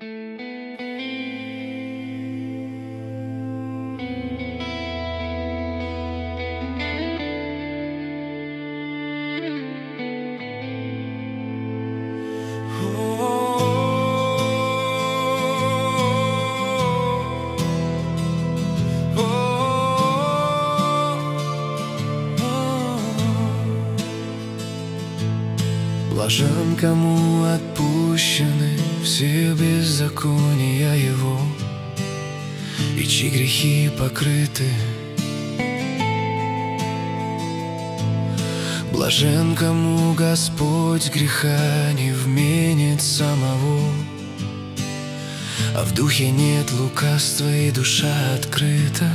Блажен, кому отпущены все беззакония его, и чьи грехи покрыты. Блажен, кому Господь греха не вменит самого, а в духе нет лукавства и душа открыта.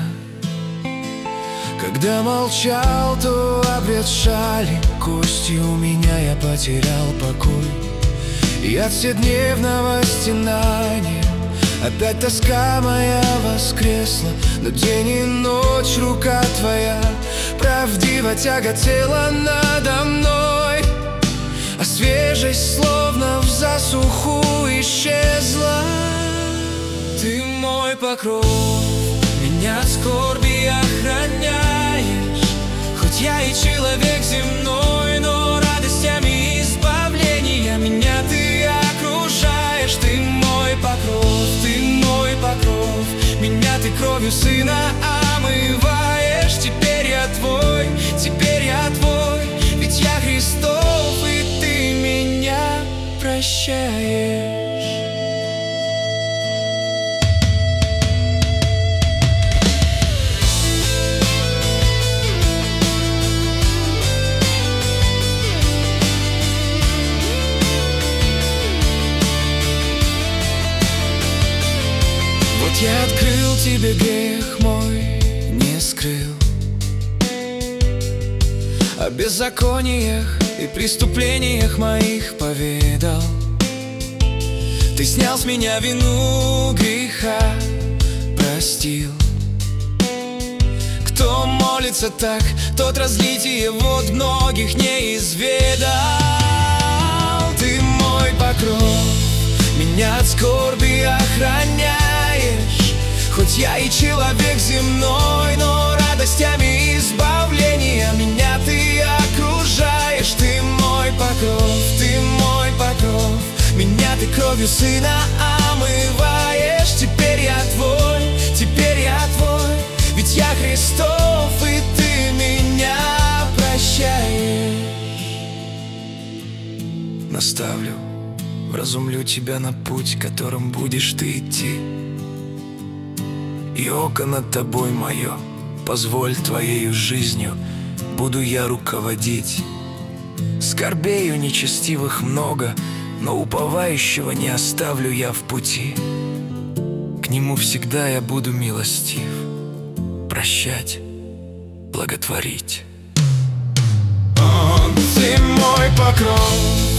Когда молчал, то обветшали кости у меня, я потерял покой. И от вседневного стенания опять тоска моя воскресла. Но день и ночь рука твоя правдиво тяготела надо мной, а свежесть словно в засуху исчезла. Ты мой покров, меня от скорби охраняешь. Хоть я и человек земной, но радостями избавления меня ты окружаешь. Ты мой покров, ты мой покров, меня ты кровью сына омываешь. Теперь я твой, теперь я твой, ведь я Христов, и ты меня прощаешь. Я открыл тебе грех мой, не скрыл, о беззакониях и преступлениях моих поведал. Ты снял с меня вину греха, простил. Кто молится так, тот разлитие вод многих не изведал. Ты мой покров, меня от скорби охраняешь. Хоть я и человек земной, но радостями избавления меня ты окружаешь. Ты мой покров, ты мой покров, меня ты кровью сына омываешь. Теперь я твой, теперь я твой, ведь я Христов, и ты меня прощаешь. Наставлю, вразумлю тебя на путь, которым будешь ты идти. И око над тобой мое, позволь твоею жизнью буду я руководить. Скорбею нечестивых много, но уповающего не оставлю я в пути. К нему всегда я буду милостив, прощать, благотворить. Ты мой покров,